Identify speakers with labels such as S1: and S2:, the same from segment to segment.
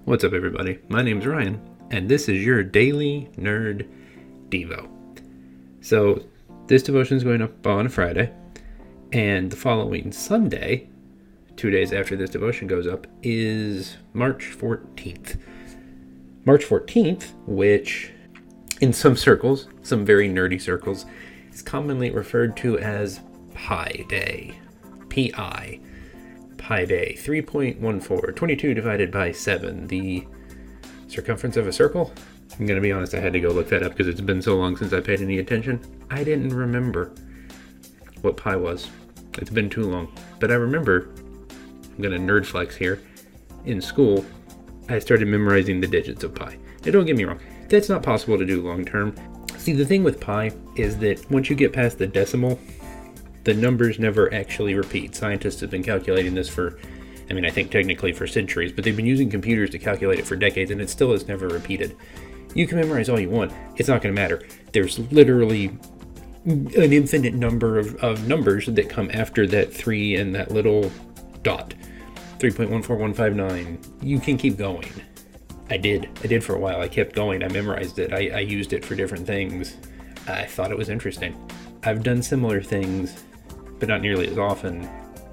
S1: What's up, everybody? My name's Ryan, and this is your Daily Nerd Devo. So, this devotion is going up on Friday, and the following Sunday, 2 days after this devotion goes up, is March 14th. March 14th, which in some circles, some very nerdy circles, is commonly referred to as Pi Day. P-I. Pi Day, 3.14, 22 divided by 7, the circumference of a circle. I'm going to be honest, I had to go look that up because it's been so long since I paid any attention. I didn't remember what pi was. It's been too long. But I remember, I'm going to nerd flex here, in school, I started memorizing the digits of pi. Now don't get me wrong, that's not possible to do long term. See, the thing with pi is that once you get past the decimal, the numbers never actually repeat. Scientists have been calculating this for, I think technically for centuries, but they've been using computers to calculate it for decades, and it still is never repeated. You can memorize all you want. It's not going to matter. There's literally an infinite number of numbers that come after that 3 and that little dot. 3.14159. You can keep going. I did for a while. I kept going. I memorized it. I used it for different things. I thought it was interesting. I've done similar things, but not nearly as often,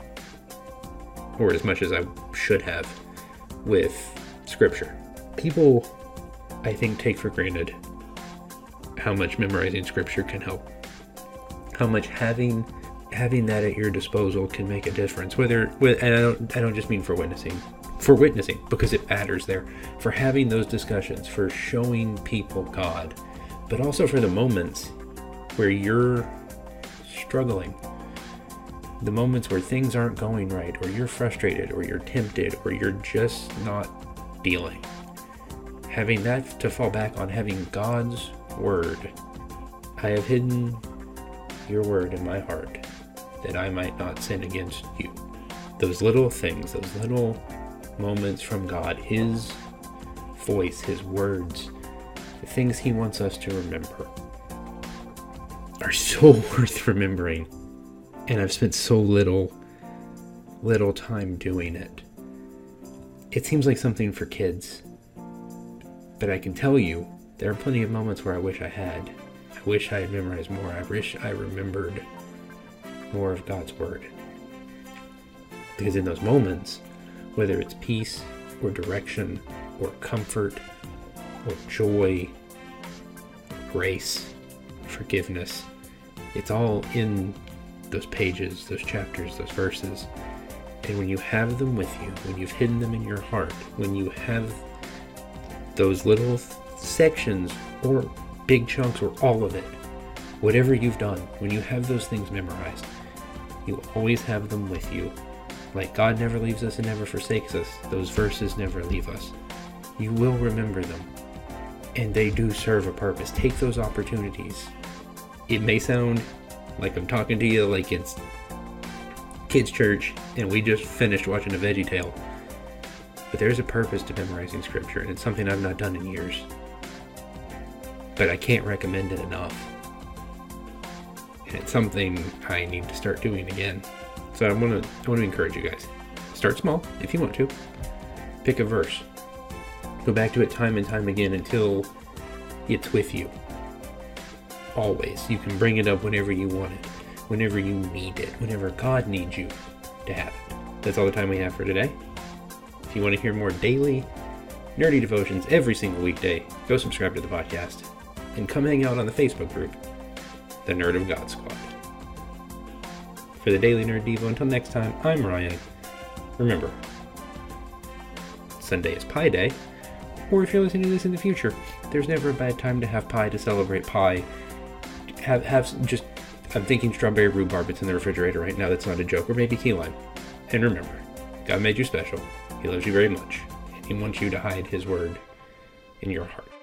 S1: or as much as I should have, with scripture. People, I think, take for granted how much memorizing scripture can help. How much having that at your disposal can make a difference. And I don't just mean for witnessing, because it matters there. For having those discussions, for showing people God, but also for the moments where you're struggling, the moments where things aren't going right, or you're frustrated, or you're tempted, or you're just not dealing. Having that to fall back on, having God's word. I have hidden your word in my heart, that I might not sin against you. Those little things, those little moments from God, His voice, His words, the things He wants us to remember, are so worth remembering. And I've spent so little time doing it. It seems like something for kids, but I can tell you, there are plenty of moments where I wish I had. I wish I had memorized more. I wish I remembered more of God's word. Because in those moments, whether it's peace or direction or comfort or joy, grace, forgiveness, it's all in those pages, those chapters, those verses. And when you have them with you, when you've hidden them in your heart, when you have those little sections or big chunks or all of it, whatever you've done, when you have those things memorized, you always have them with you. Like God never leaves us and never forsakes us, those verses never leave us. You will remember them, and they do serve a purpose. Take those opportunities. It may sound like I'm talking to you like it's kids' church and we just finished watching a Veggie Tale. But there's a purpose to memorizing scripture, and it's something I've not done in years. But I can't recommend it enough. And it's something I need to start doing again. So I want to encourage you guys. Start small if you want to. Pick a verse. Go back to it time and time again until it's with you. Always. You can bring it up whenever you want it, whenever you need it, whenever God needs you to have it. That's all the time we have for today. If you want to hear more daily nerdy devotions every single weekday, go subscribe to the podcast and come hang out on the Facebook group, the Nerd of God Squad. For the Daily Nerd Devo, until next time, I'm Ryan. Remember, Sunday is Pi Day, or if you're listening to this in the future, there's never a bad time to have pie, to celebrate pie. I'm thinking strawberry rhubarb. It's in the refrigerator right now. That's not a joke. Or maybe key lime. And remember, God made you special. He loves you very much. And He wants you to hide His word in your heart.